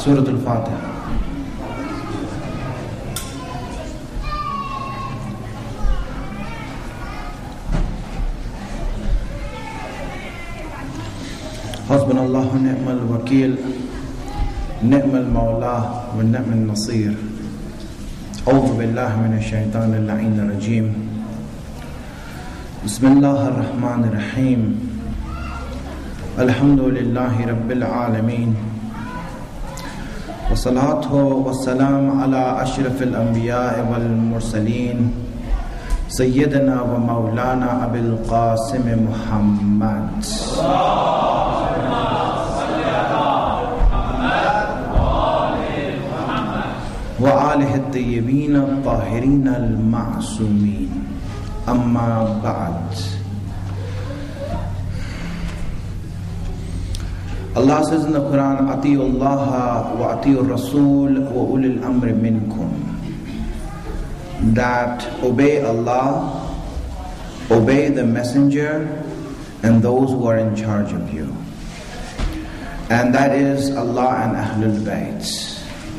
Surah Al-Fatiha. حسبنا الله ونعم الوكيل نعم المولى ونعم النصير أعوذ بالله من الشيطان اللعين الرجيم بسم الله الرحمن الرحيم الحمد لله رب العالمين والصلاة والسلام على أشرف الأنبياء والمرسلين سيدنا ومولانا أبي القاسم محمد وآله الطيبين الطاهرين المعصومين أما بعد. Allah says in the Quran, أطيعوا الله وأطيعوا الرسول وأولي الأمر منكم, that obey Allah, obey the messenger and those who are in charge of you. And that is Allah and Ahlul Bayt.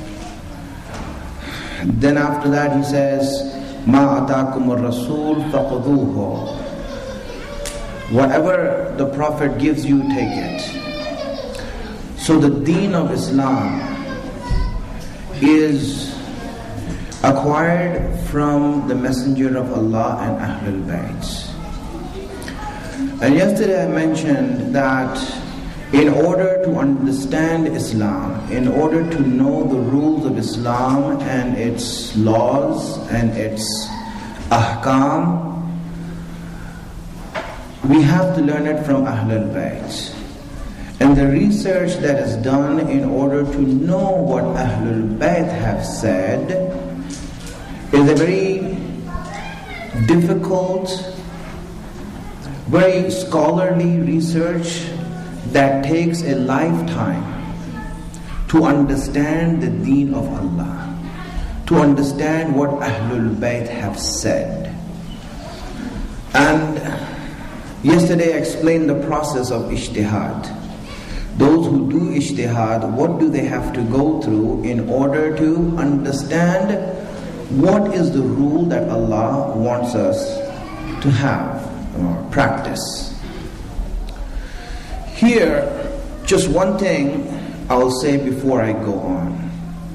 Then after that he says, مَا أَتَاكُمُ الرَّسُولُ فَخُذُوهُ. Whatever the Prophet gives you, take it. So the deen of Islam is acquired from the Messenger of Allah and Ahlul Bayt. And yesterday I mentioned that in order to understand Islam, in order to know the rules of Islam and its laws and its ahkam, we have to learn it from Ahlul Bayt. And the research that is done in order to know what Ahlul Bayt have said is a very difficult, very scholarly research that takes a lifetime to understand the deen of Allah, to understand what Ahlul Bayt have said. And yesterday I explained the process of ijtihad. Those who do ijtihad, what do they have to go through in order to understand what is the rule that Allah wants us to have or practice. Here, just one thing I will say before I go on.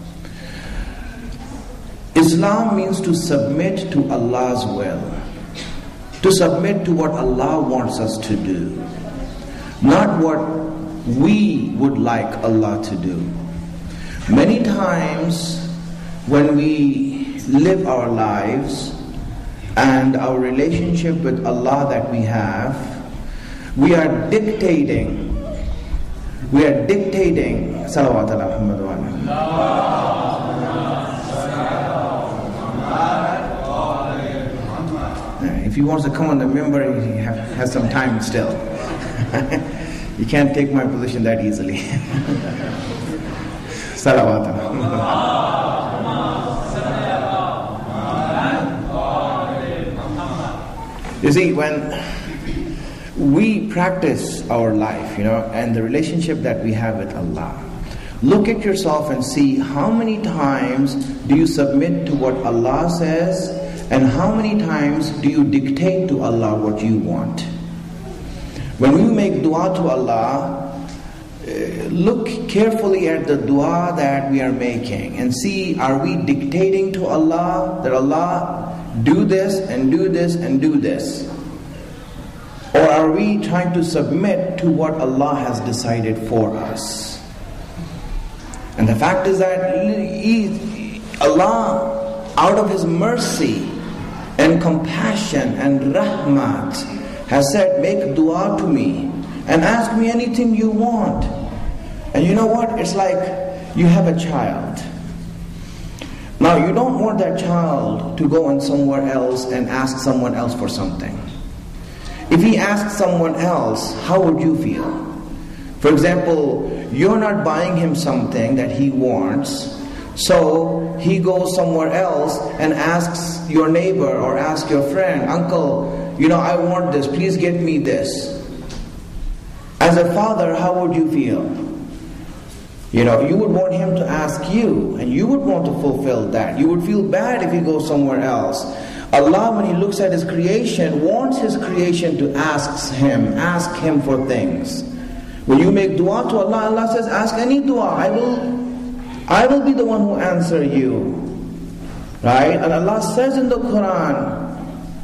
Islam means to submit to Allah's will, to submit to what Allah wants us to do, not what we would like Allah to do. Many times when we live our lives and our relationship with Allah that we have, we are dictating salawat ala Muhammad wa ala. If he wants to come on the member, he has some time still. You can't take my position that easily. Salawat ala Muhammad. You see, when we practice our life, and the relationship that we have with Allah, look at yourself and see how many times do you submit to what Allah says and how many times do you dictate to Allah what you want. When we make dua to Allah, look carefully at the dua that we are making and see, are we dictating to Allah that Allah do this and do this and do this? Or are we trying to submit to what Allah has decided for us? And the fact is that Allah, out of His mercy and compassion and rahmat, has said, make dua to me and ask me anything you want. And you know what? It's like you have a child. Now you don't want that child to go on somewhere else and ask someone else for something. If he asks someone else, how would you feel? For example, you're not buying him something that he wants, so he goes somewhere else and asks your neighbor or asks your friend, uncle, I want this, please get me this. As a father, how would you feel? You would want him to ask you, and you would want to fulfill that. You would feel bad if he goes somewhere else. Allah, when He looks at His creation, wants His creation to ask Him for things. When you make dua to Allah, Allah says, ask any dua. I will be the one who answer you. Right? And Allah says in the Quran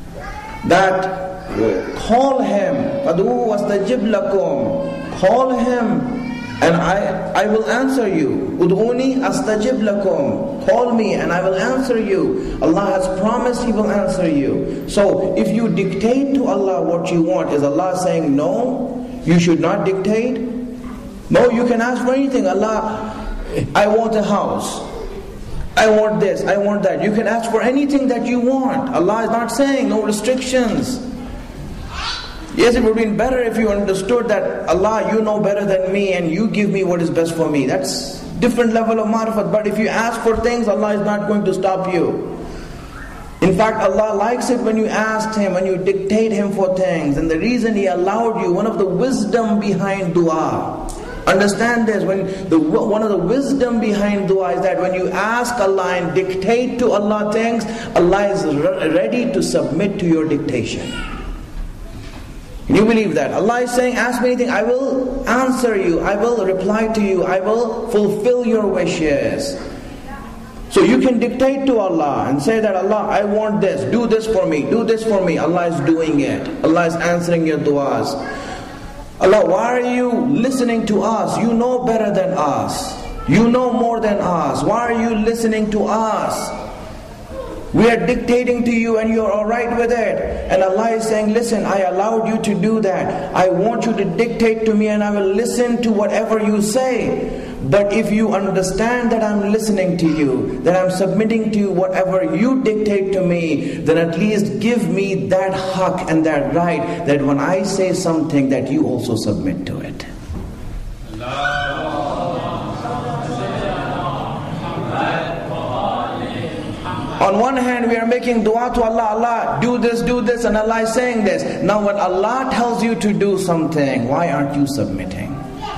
that call Him, Ad'u wastajib lakum. Call Him and I will answer you. Ud'uni astajib lakum. Call me and I will answer you. Allah has promised He will answer you. So if you dictate to Allah what you want, is Allah saying no? You should not dictate? No, you can ask for anything. Allah, I want a house. I want this, I want that. You can ask for anything that you want. Allah is not saying no restrictions. Yes, it would have been better if you understood that Allah, you know better than me and you give me what is best for me. That's different level of marifat. But if you ask for things, Allah is not going to stop you. In fact, Allah likes it when you ask Him, when you dictate Him for things. And the reason He allowed you, one of the wisdom behind dua. Understand this, one of the wisdom behind dua is that when you ask Allah and dictate to Allah things, Allah is ready to submit to your dictation. Can you believe that? Allah is saying, ask me anything, I will answer you, I will reply to you, I will fulfill your wishes. So you can dictate to Allah and say that, Allah, I want this, do this for me, do this for me. Allah is doing it. Allah is answering your duas. Allah, why are you listening to us? You know better than us. You know more than us. Why are you listening to us? We are dictating to you and you're alright with it. And Allah is saying, listen, I allowed you to do that. I want you to dictate to me and I will listen to whatever you say. But if you understand that I'm listening to you, that I'm submitting to you whatever you dictate to me, then at least give me that haq and that right, that when I say something that you also submit to it. On one hand, we are making dua to Allah, Allah, do this, and Allah is saying this. Now when Allah tells you to do something, why aren't you submitting?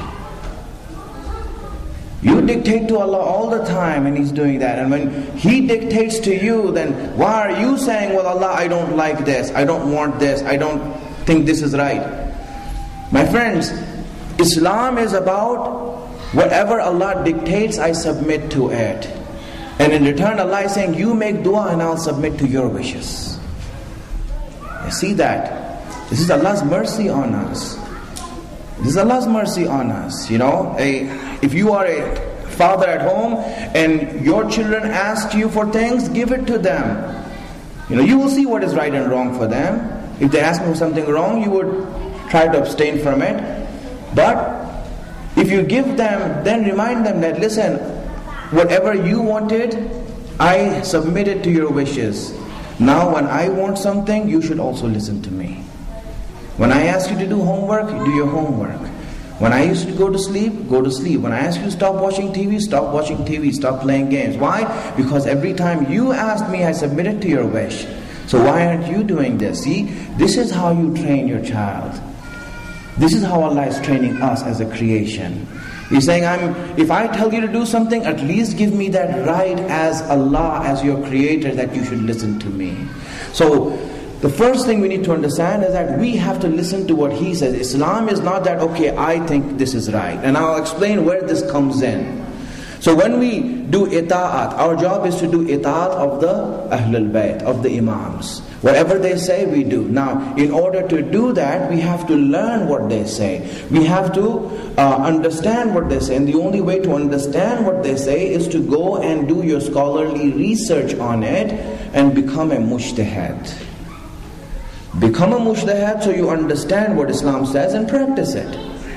You dictate to Allah all the time and He's doing that. And when He dictates to you, then why are you saying, well, Allah, I don't like this, I don't want this, I don't think this is right. My friends, Islam is about whatever Allah dictates, I submit to it. And in return, Allah is saying, you make dua and I'll submit to your wishes. You see that? This is Allah's mercy on us. This is Allah's mercy on us. If you are a father at home and your children ask you for things, give it to them. You will see what is right and wrong for them. If they ask for something wrong, you would try to abstain from it. But if you give them, then remind them that, listen, whatever you wanted, I submitted to your wishes. Now when I want something, you should also listen to me. When I ask you to do homework, you do your homework. When I used to go to sleep, go to sleep. When I ask you to stop watching TV, stop watching TV, stop playing games. Why? Because every time you asked me, I submitted to your wish. So why aren't you doing this? See, this is how you train your child. This is how Allah is training us as a creation. He's saying, if I tell you to do something, at least give me that right as Allah, as your creator, that you should listen to me. So the first thing we need to understand is that we have to listen to what He says. Islam is not that, okay, I think this is right. And I'll explain where this comes in. So when we do ita'at, our job is to do ita'at of the Ahlul Bayt, of the Imams. Whatever they say, we do. Now, in order to do that, we have to learn what they say. We have to understand what they say. And the only way to understand what they say is to go and do your scholarly research on it and become a mujtahid. Become a mujtahid so you understand what Islam says and practice it.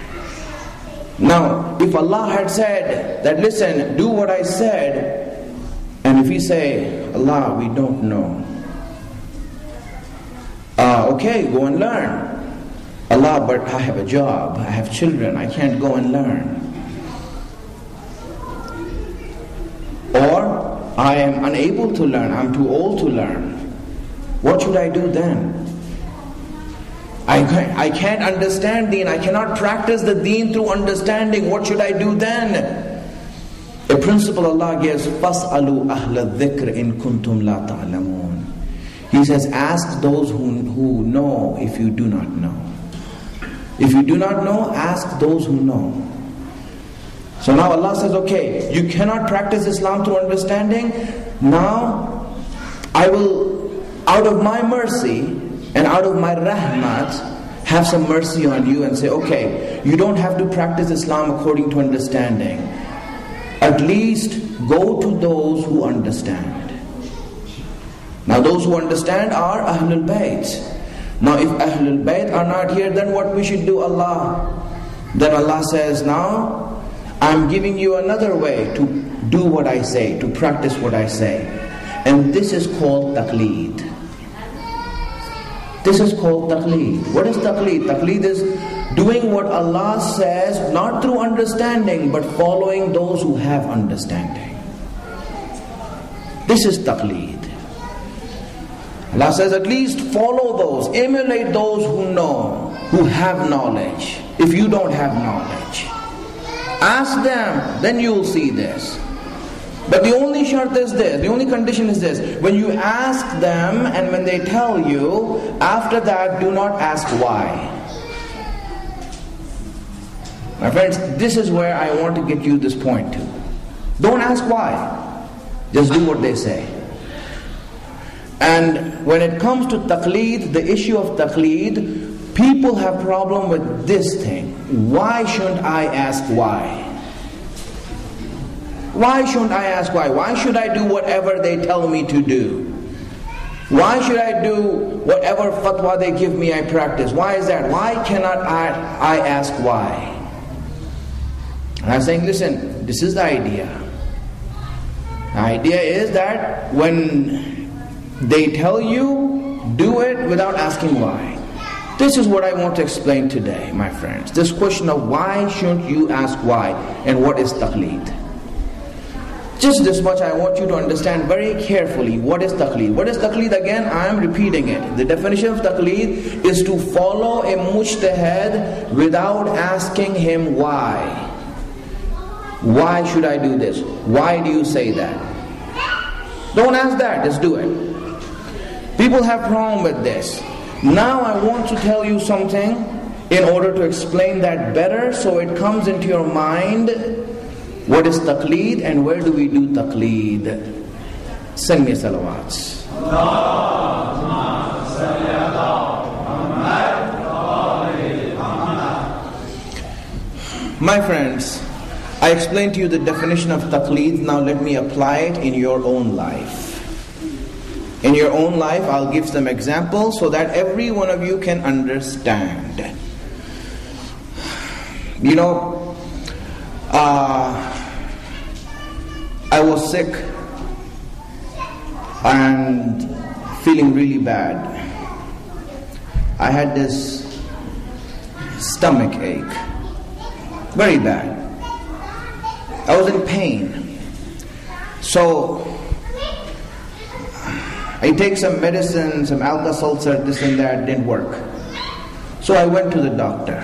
Now, if Allah had said that, listen, do what I said, and if we say, Allah, we don't know. Okay, go and learn. Allah, but I have a job, I have children, I can't go and learn. Or, I am unable to learn, I'm too old to learn. What should I do then? I can't understand deen, I cannot practice the deen through understanding. What should I do then? A principle Allah gives, فَاسْأَلُوا أَهْلَ الذِّكْرِ إِن كُنْتُمْ لَا تَعْلَمُونَ. He says, ask those who know if you do not know. If you do not know, ask those who know. So now Allah says, okay, you cannot practice Islam through understanding. Now, I will, out of my mercy and out of my rahmat, have some mercy on you and say, okay, you don't have to practice Islam according to understanding. At least go to those who understand. Now those who understand are Ahlul Bayt. Now if Ahlul Bayt are not here, then what we should do, Allah? Then Allah says, now I'm giving you another way to do what I say, to practice what I say. And this is called taqleed. This is called taqleed. What is taqleed? Taqleed is doing what Allah says, not through understanding, but following those who have understanding. This is taqleed. Allah says, at least follow those, emulate those who know, who have knowledge. If you don't have knowledge, ask them, then you'll see this. But the only shart is this, the only condition is this: when you ask them and when they tell you, after that do not ask why. My friends, this is where I want to get you this point to. Don't ask why, just do what they say. And when it comes to taqleed, the issue of taqleed, people have problem with this thing. Why shouldn't I ask why? Why shouldn't I ask why? Why should I do whatever they tell me to do? Why should I do whatever fatwa they give me I practice? Why is that? Why cannot I ask why? And I'm saying, listen, this is the idea. The idea is that when they tell you, do it without asking why. This is what I want to explain today, my friends. This question of why shouldn't you ask why, and what is taqleed. Just this much I want you to understand very carefully. What is taqleed? What is taqleed? Again, I am repeating it. The definition of taqleed is to follow a mujtahid without asking him why. Why should I do this? Why do you say that? Don't ask that, just do it. People have problem with this. Now I want to tell you something in order to explain that better, so it comes into your mind. What is taqleed and where do we do taqleed? Send me salawats. My friends, I explained to you the definition of taqleed. Now let me apply it in your own life. In your own life, I'll give some examples so that every one of you can understand. You know, I was sick and feeling really bad. I had this stomach ache, very bad. I was in pain. So I take some medicine, some Alka-Seltzer, this and that, didn't work. So I went to the doctor.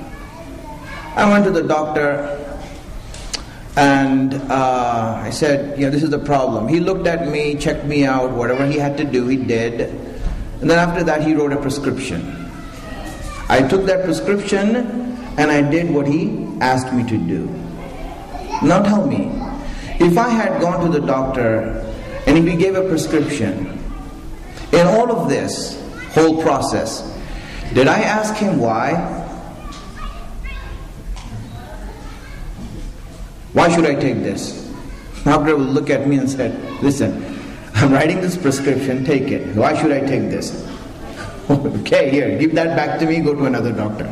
And I said, this is the problem. He looked at me, checked me out, whatever he had to do, he did. And then after that, he wrote a prescription. I took that prescription and I did what he asked me to do. Now tell me, if I had gone to the doctor and if he gave a prescription, in all of this whole process, did I ask him why? Why should I take this? Doctor will look at me and said, listen, I'm writing this prescription, take it. Why should I take this? Okay, here, give that back to me, go to another doctor.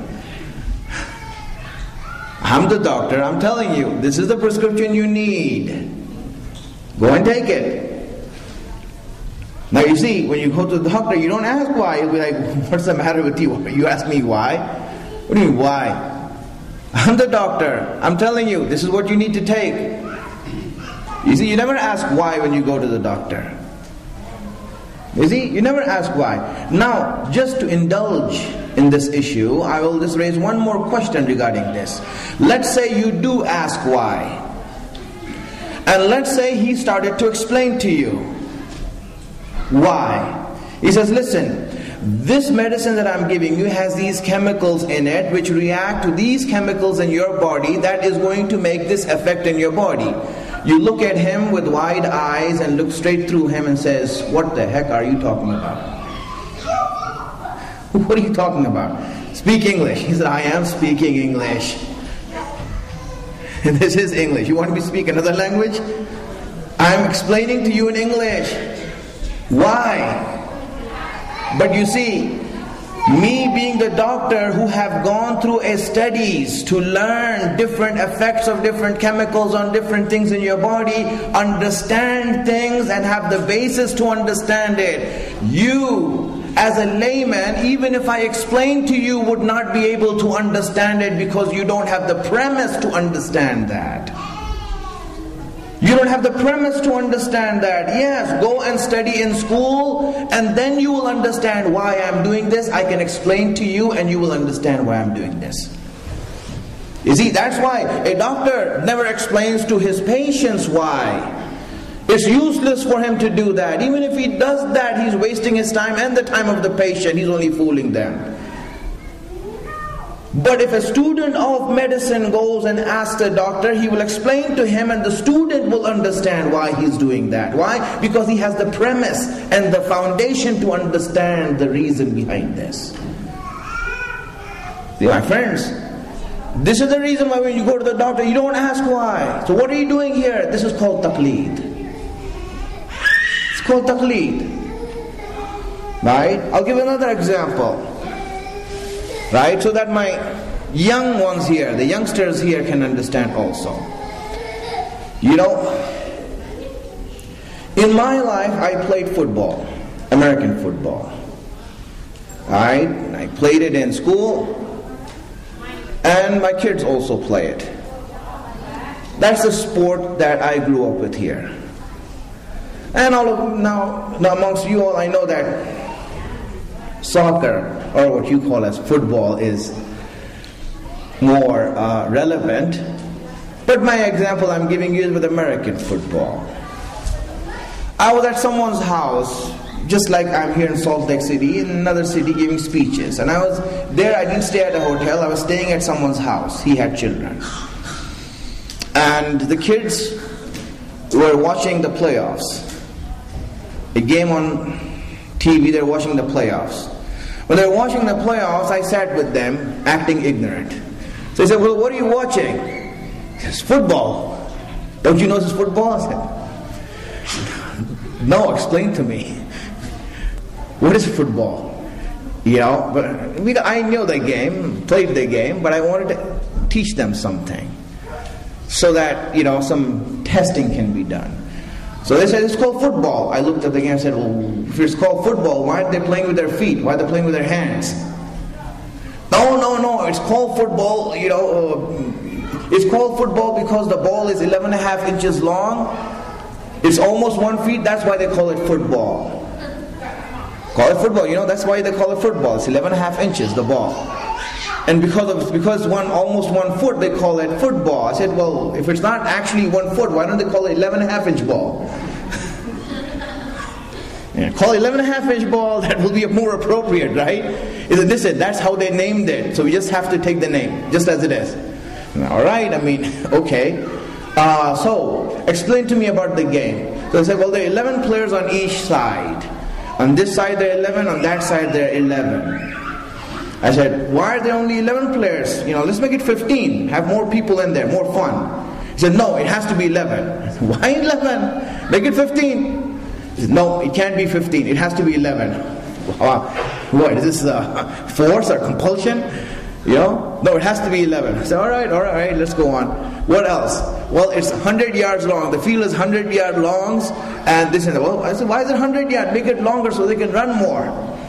I'm the doctor, I'm telling you, this is the prescription you need. Go and take it. Now you see, when you go to the doctor, you don't ask why. You'll be like, what's the matter with you? You ask me why? What do you mean why? I'm the doctor. I'm telling you, this is what you need to take. You see, you never ask why when you go to the doctor. You see, you never ask why. Now, just to indulge in this issue, I will just raise one more question regarding this. Let's say you do ask why. And let's say he started to explain to you. Why? He says, listen, this medicine that I'm giving you has these chemicals in it which react to these chemicals in your body that is going to make this effect in your body. You look at him with wide eyes and look straight through him and says, what the heck are you talking about? What are you talking about? Speak English. He said, I am speaking English. This is English. You want me to speak another language? I'm explaining to you in English. Why? But you see, me being the doctor who have gone through studies to learn different effects of different chemicals on different things in your body, understand things and have the basis to understand it. You, as a layman, even if I explain to you, would not be able to understand it because you don't have the premise to understand that. You don't have the premise to understand that. Yes, go and study in school and then you will understand why I'm doing this. I can explain to you and you will understand why I'm doing this. You see, that's why a doctor never explains to his patients why. It's useless for him to do that. Even if he does that, he's wasting his time and the time of the patient. He's only fooling them. But if a student of medicine goes and asks the doctor, he will explain to him and the student will understand why he's doing that. Why? Because he has the premise and the foundation to understand the reason behind this. See, my friends, this is the reason why when you go to the doctor, you don't ask why. So what are you doing here? This is called taqleed. It's called taqleed. Right? I'll give another example. Right? So that my young ones here, the youngsters here can understand also. You know, in my life I played football, American football. Right? I played it in school and my kids also play it. That's the sport that I grew up with here. And now amongst you all, I know that soccer, or what you call as football, is more relevant. But my example I'm giving you is with American football. I was at someone's house, just like I'm here in Salt Lake City, in another city giving speeches. And I was there, I didn't stay at a hotel, I was staying at someone's house. He had children. And the kids were watching the playoffs. A game on TV, they're watching the playoffs. When they were watching the playoffs, I sat with them, acting ignorant. So he said, well, what are you watching? He says, football. Don't you know this is football? I said, no, explain to me. What is football? You know, but I knew the game, played the game, but I wanted to teach them something. So that, you know, some testing can be done. So they said, it's called football. I looked at the game and said, well, if it's called football, why aren't they playing with their feet? Why are they playing with their hands? No, it's called football, you know, it's called football because the ball is 11.5 inches long. It's almost 1 feet, that's why they call it football. Call it football, you know, that's why they call it football. It's 11.5 inches, the ball. And because almost 1 foot, they call it football. I said, well, if it's not actually 1 foot, why don't they call it 11.5 inch ball? Yeah, call it 11.5 inch ball, that will be more appropriate, right? That's how they named it. So we just have to take the name, just as it is. Alright, I mean, okay. So, explain to me about the game. So they said, well, there are 11 players on each side. On this side there are 11, on that side there are 11. I said, why are there only 11 players? You know, let's make it 15. Have more people in there, more fun. He said, no, it has to be 11. I said, why 11? Make it 15. He said, no, it can't be 15. It has to be 11. Wow. What, is this force or compulsion? You know? No, it has to be 11. I said, all right, let's go on. What else? Well, it's 100 yards long. The field is 100 yards long. And this and that. Well, I said, why is it 100 yards? Make it longer so they can run more.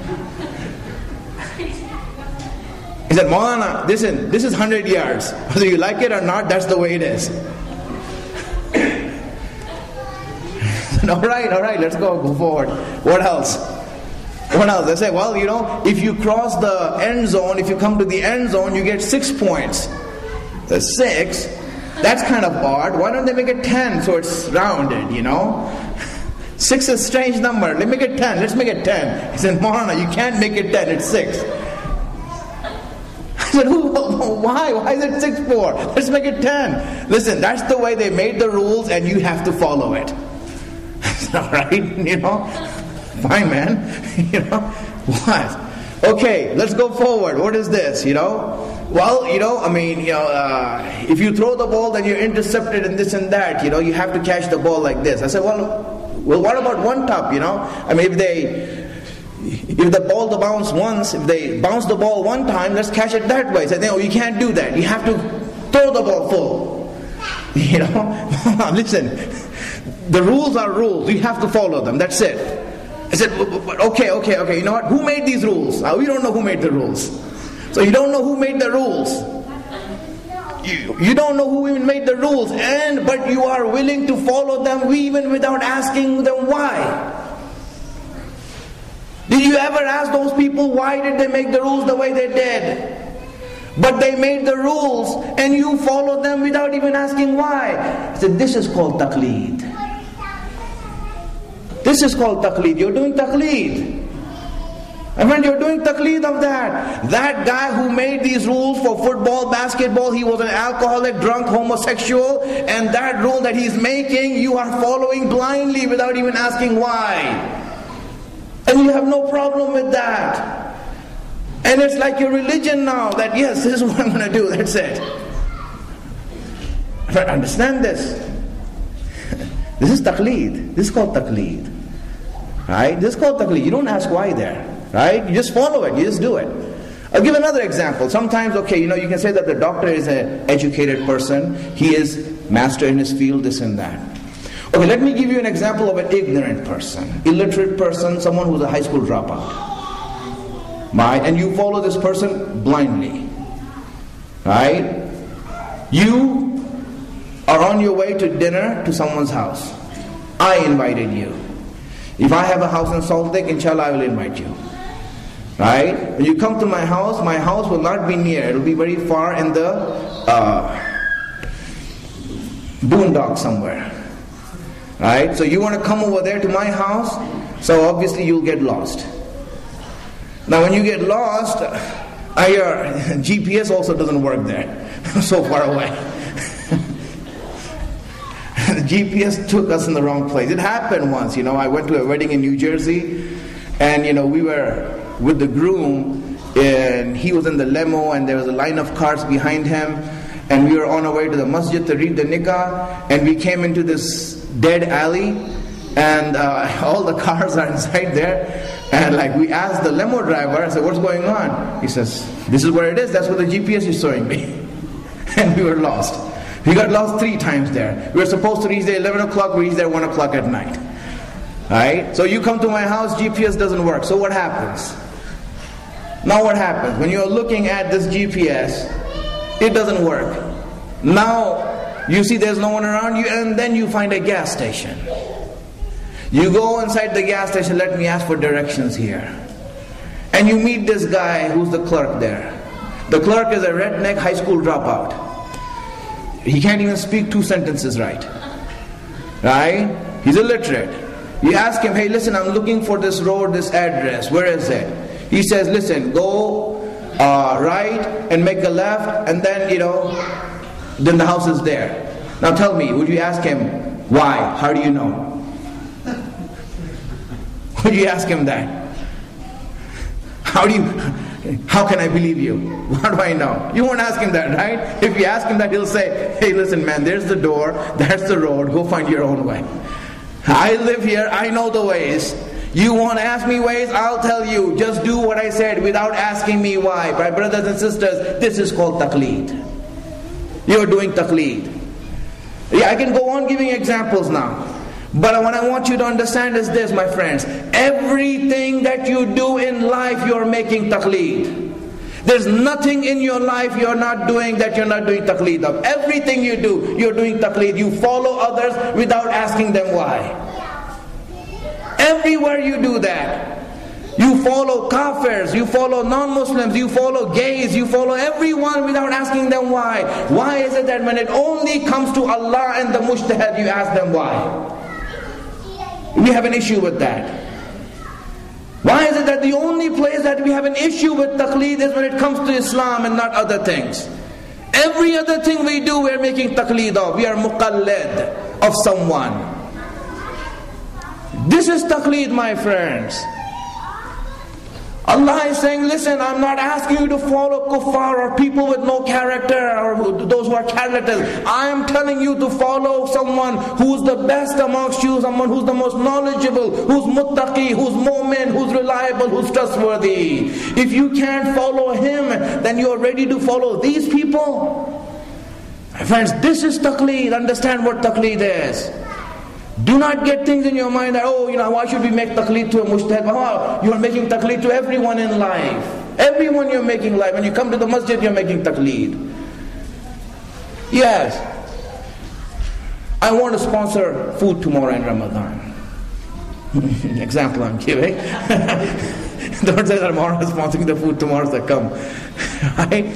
He said, Maulana, listen, this is 100 yards. Whether you like it or not, that's the way it is. All right, let's go forward. What else? They say, well, you know, if you cross the end zone, if you come to the end zone, you get 6 points. That's 6. That's kind of odd. Why don't they make it 10 so it's rounded, 6 is a strange number. Let's make it 10. Let's make it 10. He said, Maulana, you can't make it 10. It's 6. I said, why? Why is it 6 for? Let's make it 10. Listen, that's the way they made the rules and you have to follow it. Alright? Fine, man. What? Okay, let's go forward. What is this? Well, if you throw the ball, then you're intercepted and this and that. You have to catch the ball like this. I said, well, what about one top? If the ball to bounce once, if they bounce the ball one time, let's catch it that way. I said, no, you can't do that. You have to throw the ball full. Listen, the rules are rules. You have to follow them. That's it. I said, okay. You know what? Who made these rules? We don't know who made the rules. So you don't know who made the rules. You don't know who even made the rules, but you are willing to follow them even without asking them why. Did you ever ask those people why did they make the rules the way they did? But they made the rules and you followed them without even asking why. I said, this is called taqleed. This is called taqleed. You're doing taqleed. And when you're doing taqleed of that guy who made these rules for football, basketball, he was an alcoholic, drunk, homosexual, and that rule that he's making, you are following blindly without even asking why. And you have no problem with that. And it's like your religion now, that yes, this is what I'm going to do, that's it. But understand this. This is taqleed. This is called taqleed. Right? This is called taqleed. You don't ask why there. Right? You just follow it. You just do it. I'll give another example. Sometimes, you can say that the doctor is an educated person. He is master in his field, this and that. Okay, let me give you an example of an ignorant person, illiterate person, someone who's a high school dropout. Right? And you follow this person blindly. Right? You are on your way to dinner to someone's house. I invited you. If I have a house in Salt Lake, inshallah I will invite you. Right? When you come to my house will not be near. It will be very far in the boondock somewhere. Right? So you want to come over there to my house, so obviously you'll get lost. Now when you get lost, your GPS also doesn't work there. So far away. The GPS took us in the wrong place. It happened once, I went to a wedding in New Jersey, and we were with the groom, and he was in the limo, and there was a line of cars behind him, and we were on our way to the masjid to read the nikah, and we came into this dead alley, and all the cars are inside there, and we asked the limo driver, I said, what's going on? He says, this is where it is, that's what the GPS is showing me. And we were lost. We got lost 3 times there. We were supposed to reach there 11 o'clock, we reached there 1 o'clock at night. Alright? So you come to my house, GPS doesn't work. So what happens? Now what happens? When you're looking at this GPS, it doesn't work. Now, you see there's no one around you, and then you find a gas station. You go inside the gas station, let me ask for directions here. And you meet this guy who's the clerk there. The clerk is a redneck high school dropout. He can't even speak 2 sentences right. Right? He's illiterate. You ask him, hey listen, I'm looking for this road, this address, where is it? He says, listen, go right and make a left, and then then the house is there. Now tell me, would you ask him, why? How do you know? Would you ask him that? How can I believe you? How do I know? You won't ask him that, right? If you ask him that, he'll say, hey listen man, there's the door, that's the road, go find your own way. I live here, I know the ways. You want to ask me ways, I'll tell you. Just do what I said without asking me why. My brothers and sisters, this is called taqleed. You're doing taqleed. Yeah, I can go on giving examples now. But what I want you to understand is this, my friends. Everything that you do in life, you're making taqleed. There's nothing in your life you're not doing that you're not doing taqleed of. Everything you do, you're doing taqleed. You follow others without asking them why. Everywhere you do that. You follow kafirs, you follow non-Muslims, you follow gays, you follow everyone without asking them why. Why is it that when it only comes to Allah and the mujtahid, you ask them why? We have an issue with that. Why is it that the only place that we have an issue with taqleed is when it comes to Islam and not other things? Every other thing we do, we're making taqleed of. We are muqallid of someone. This is taqleed, my friends. Allah is saying, listen, I'm not asking you to follow kuffar or people with no character or those who are characters. I am telling you to follow someone who's the best amongst you, someone who's the most knowledgeable, who's muttaqi, who's mu'min, who's reliable, who's trustworthy. If you can't follow him, then you're ready to follow these people. My friends, this is taqleed. Understand what taqleed is. Do not get things in your mind that, why should we make taqleed to a mujtahid? Oh, you are making taqleed to everyone in life. Everyone you're making life. When you come to the masjid, you're making taqleed. Yes. I want to sponsor food tomorrow in Ramadan. Example I'm giving. Don't say that tomorrow I'm sponsoring the food tomorrow, so come. Right?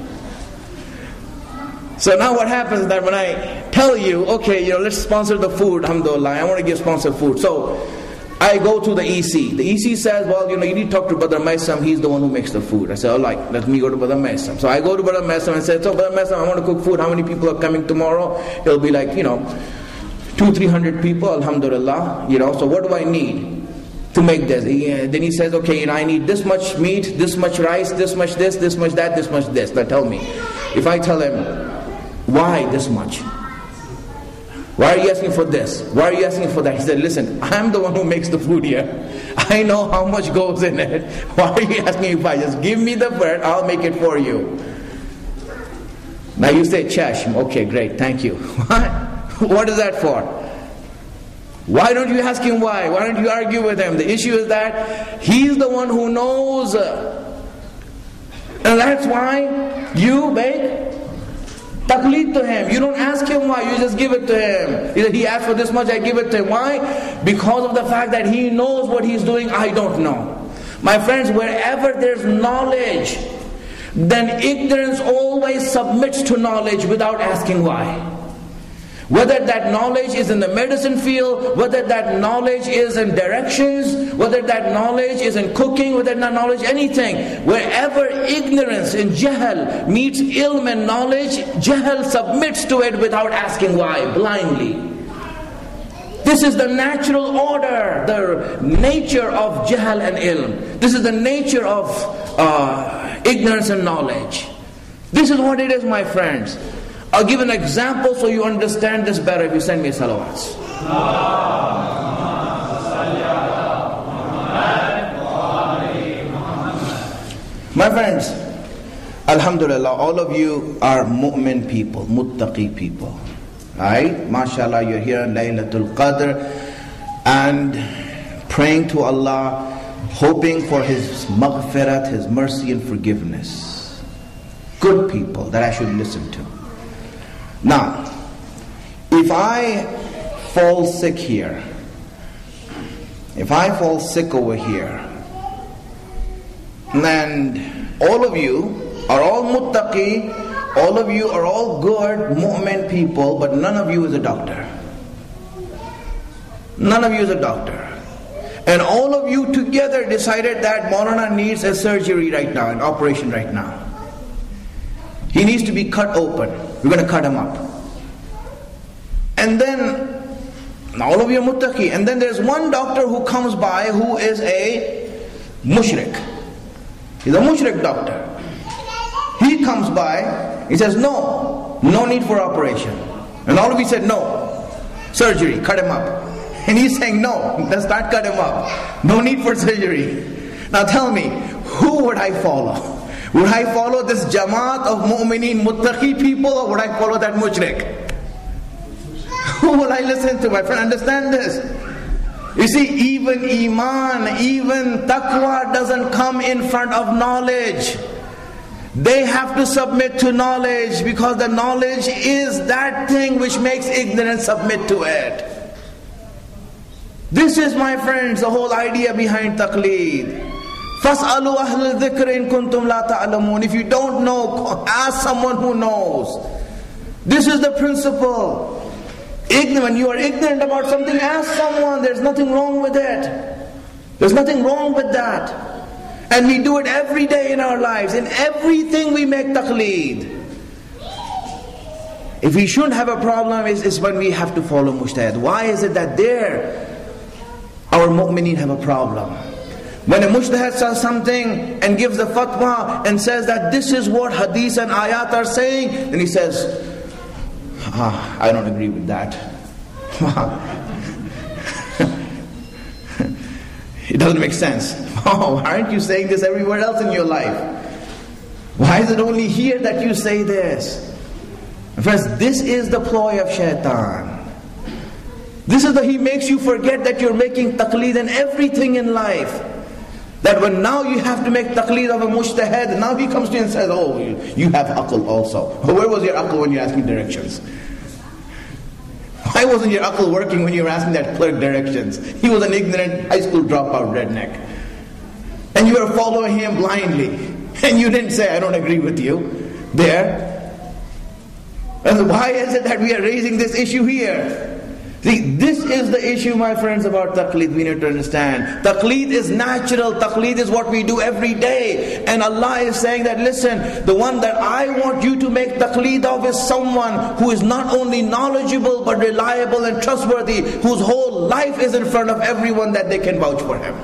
So now what happens is that when I tell you, okay, let's sponsor the food, alhamdulillah, I want to give sponsored food. So I go to the EC. The EC says, well, you need to talk to Brother Maisam, he's the one who makes the food. I say, all right, let me go to Brother Maisam. So I go to Brother Maisam and say, so Brother Maisam, I want to cook food. How many people are coming tomorrow? It'll be like, 200-300 people, alhamdulillah. So what do I need to make this? Then he says, okay, I need this much meat, this much rice, this much this much that, this much this. Now tell me, if I tell him, why this much? Why are you asking for this? Why are you asking for that? He said, listen, I'm the one who makes the food here. I know how much goes in it. Why are you asking me why? Just give me the bread, I'll make it for you. Now you say, Chasham, okay, great, thank you. What is that for? Why don't you ask him why? Why don't you argue with him? The issue is that he's the one who knows. And that's why you make taqleed to him. You don't ask him why, you just give it to him. He asked for this much, I give it to him. Why? Because of the fact that he knows what he's doing, I don't know. My friends, wherever there's knowledge, then ignorance always submits to knowledge without asking why. Whether that knowledge is in the medicine field, whether that knowledge is in directions, whether that knowledge is in cooking, whether that knowledge anything. Wherever ignorance and jahl meets ilm and knowledge, jahl submits to it without asking why, blindly. This is the natural order, the nature of jahl and ilm. This is the nature of ignorance and knowledge. This is what it is, my friends. I'll give an example so you understand this better if you send me salawats. My friends, alhamdulillah, all of you are mu'min people, muttaqi people. Right? MashaAllah, you're here on Laylatul Qadr and praying to Allah, hoping for His maghfirat, His mercy and forgiveness. Good people that I should listen to. Now, if I fall sick here, if I fall sick over here, and all of you are all muttaqi, all of you are all good mu'min people, but none of you is a doctor. None of you is a doctor. And all of you together decided that Maulana needs a surgery right now, an operation right now. He needs to be cut open. We're going to cut him up. And then, all of you are muttaqi. And then there's one doctor who comes by who is a mushrik. He's a mushrik doctor. He comes by, he says, no need for operation. And all of you said, no, surgery, cut him up. And he's saying, no, let's not cut him up. No need for surgery. Now tell me, who would I follow? Would I follow this jamaat of mu'mineen, muttaqi people, or would I follow that mushrik? Who will I listen to? My friend, understand this. You see, even iman, even taqwa doesn't come in front of knowledge. They have to submit to knowledge, because the knowledge is that thing which makes ignorance submit to it. This is, my friends, the whole idea behind taqleed. فَاسْأَلُوا أَهْلَ الذِّكْرِ إِن كُنتُمْ لَا تَعْلَمُونَ. If you don't know, ask someone who knows. This is the principle. When you are ignorant about something, ask someone. There's nothing wrong with it. There's nothing wrong with that. And we do it every day in our lives. In everything we make taqleed. If we shouldn't have a problem, it's when we have to follow mujtahid. Why is it that there, our mu'mineen have a problem? When a mujtahid says something and gives a fatwa and says that this is what hadith and ayat are saying, then he says, I don't agree with that. It doesn't make sense. Why aren't you saying this everywhere else in your life? Why is it only here that you say this? Friends, this is the ploy of shaitan. He makes you forget that you're making taqleed in everything in life. That when now you have to make taqleed of a mujtahid, now he comes to you and says, oh, you have aql also. Where was your aql when you asked me directions? Why wasn't your aql working when you were asking that clerk directions? He was an ignorant high school dropout redneck. And you were following him blindly. And you didn't say, I don't agree with you. There. And why is it that we are raising this issue here? See, this is the issue, my friends, about taqleed. We need to understand. Taqleed is natural. Taqleed is what we do every day. And Allah is saying that, listen, the one that I want you to make taqleed of is someone who is not only knowledgeable, but reliable and trustworthy, whose whole life is in front of everyone that they can vouch for him.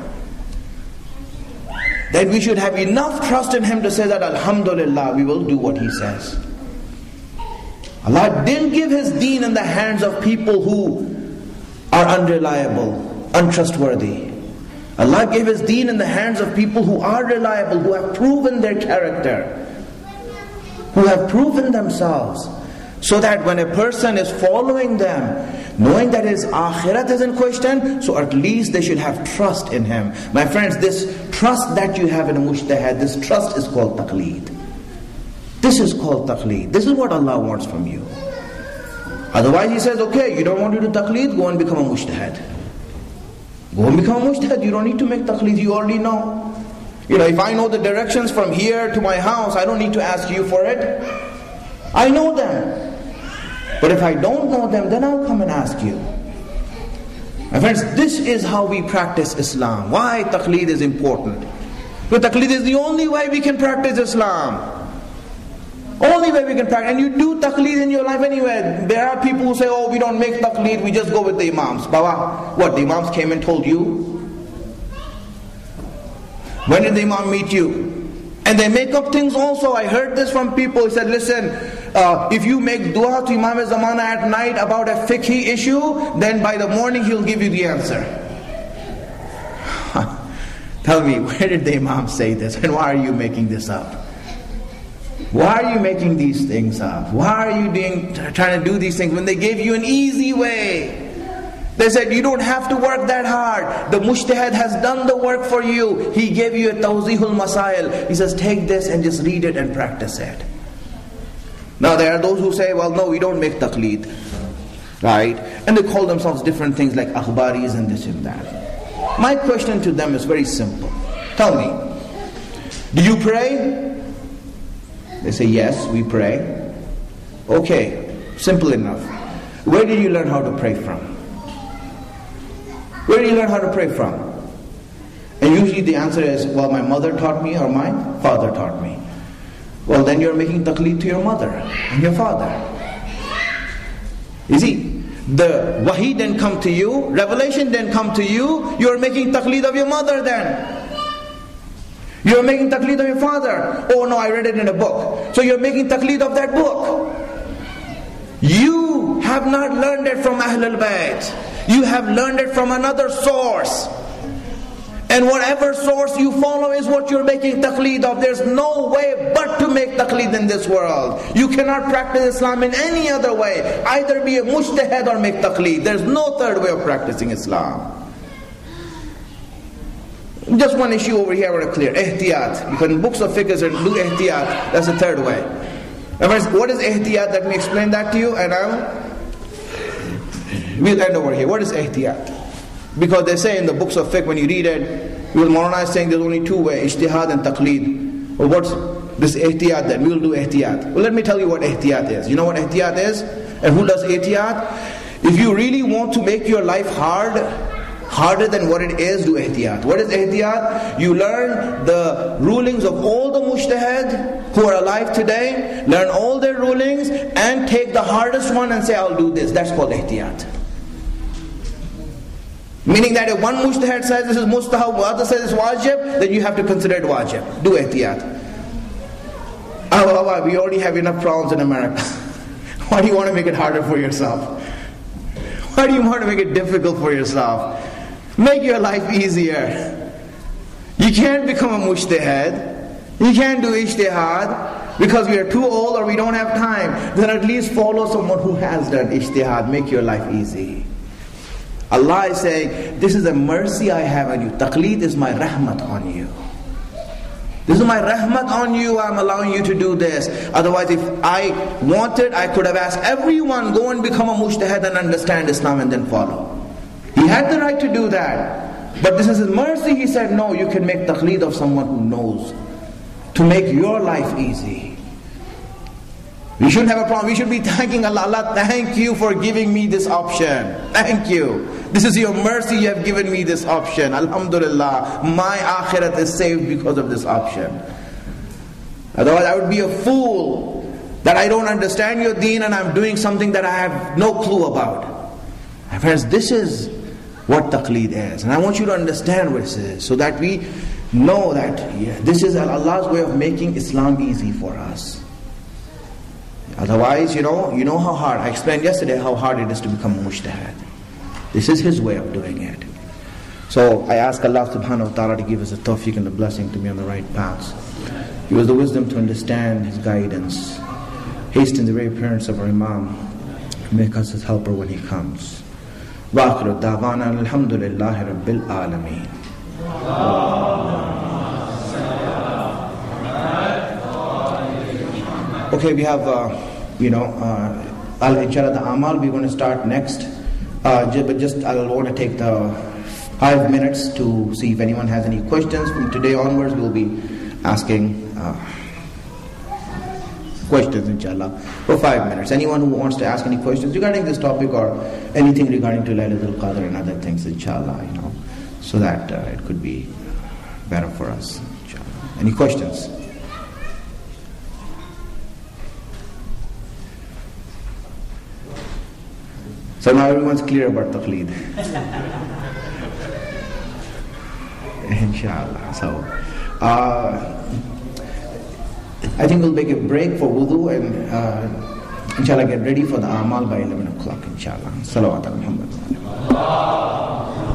That we should have enough trust in him to say that, Alhamdulillah, we will do what he says. Allah didn't give His deen in the hands of people who are unreliable, untrustworthy. Allah gave His deen in the hands of people who are reliable, who have proven their character, who have proven themselves. So that when a person is following them, knowing that his akhirat is in question, so at least they should have trust in him. My friends, this trust that you have in a mujtahid, this trust is called taqleed. This is called taqleed. This is what Allah wants from you. Otherwise He says, okay, you don't want to do taqleed, go and become a mujtahid. Go and become a mujtahid. You don't need to make taqleed, you already know. If I know the directions from here to my house, I don't need to ask you for it. I know them. But if I don't know them, then I'll come and ask you. My friends, this is how we practice Islam. Why taqleed is important? Because taqleed is the only way we can practice Islam. Only way we can practice. And you do taqleed in your life anyway. There are people who say, oh, we don't make taqleed, we just go with the imams. Baba, what, the imams came and told you? When did the imam meet you? And they make up things also. I heard this from people. He said, listen, if you make dua to Imam Zamana at night about a fiqhi issue, then by the morning he'll give you the answer. Tell me, where did the imam say this? And why are you making this up? Why are you making these things up? Why are you trying to do these things when they gave you an easy way? They said, you don't have to work that hard. The mujtahid has done the work for you. He gave you a tawzihul masail. He says, take this and just read it and practice it. Now there are those who say, well, no, we don't make taqleed. Right? And they call themselves different things like akhbaris and this and that. My question to them is very simple. Tell me, do you pray? They say, yes, we pray. Okay, simple enough. Where did you learn how to pray from? Where did you learn how to pray from? And usually the answer is, well, my mother taught me or my father taught me. Well, then you're making taqleed to your mother and your father. You see, the wahi didn't come to you, revelation didn't come to you, you're making taqleed of your mother then. You're making taqleed of your father. Oh no, I read it in a book. So you're making taqleed of that book. You have not learned it from Ahlul Bayt. You have learned it from another source. And whatever source you follow is what you're making taqleed of. There's no way but to make taqleed in this world. You cannot practice Islam in any other way. Either be a mujtahid or make taqleed. There's no third way of practicing Islam. Just one issue over here I want to clear. Ihtiyat. Because in books of fiqh do ihtiyat. That's the third way. Now first, what is ihtiyat? Let me explain that to you and we'll end over here. What is ihtiyat? Because they say in the books of fiqh, when you read it, Because Maulana is saying there's only two ways, ijtihad and taqleed. Well, what's this ihtiyat then? We will do ihtiyat. Well, let me tell you what ihtiyat is. You know what ihtiyat is? And who does ihtiyat? If you really want to make your life harder than what it is, do ihtiyat. What is ihtiyat? You learn the rulings of all the mujtahid who are alive today, learn all their rulings, and take the hardest one and say, I'll do this. That's called ihtiyat. Meaning that if one mujtahid says this is mustahab, the other says it's wajib, then you have to consider it wajib. Do ihtiyat. Oh, we already have enough problems in America. Why do you want to make it harder for yourself? Why do you want to make it difficult for yourself? Make your life easier. You can't become a mujtahid. You can't do ijtihad because we are too old or we don't have time. Then at least follow someone who has done ijtihad. Make your life easy. Allah is saying, this is a mercy I have on you. Taqleed is my rahmat on you. This is my rahmat on you, I'm allowing you to do this. Otherwise, if I wanted, I could have asked everyone, go and become a mujtahid and understand Islam and then follow. He had the right to do that. But this is His mercy. He said, no, you can make taqleed of someone who knows, to make your life easy. We shouldn't have a problem. We should be thanking Allah. Allah, thank you for giving me this option. Thank you. This is your mercy, you have given me this option. Alhamdulillah, my akhirat is saved because of this option. Otherwise I would be a fool that I don't understand your deen and I'm doing something that I have no clue about. My friends, this is what taqleed is. And I want you to understand what this is, so that we know that this is Allah's way of making Islam easy for us. Otherwise, you know how hard, I explained yesterday how hard it is to become a mujtahid. This is His way of doing it. So I ask Allah subhanahu wa ta'ala to give us the tawfiq and the blessing to be on the right paths. Give us the wisdom to understand His guidance. Hasten the very appearance of our Imam. Make us His helper when He comes. Wa akhiru da'wana alhamdulillahi rabbil alameen. Okay, we have, inshallah the amal we're going to start next. But just I want to take the 5 minutes to see if anyone has any questions. From today onwards, we'll be asking questions, inshallah, for 5 minutes. Anyone who wants to ask any questions regarding this topic or anything regarding to Laylatul Qadr and other things, inshallah, so that it could be better for us, inshallah. Any questions? So now everyone's clear about taqleed. Inshallah. So, I think we'll make a break for wudu and inshallah get ready for the amal by 11 o'clock, inshallah. Salawat al Muhammad.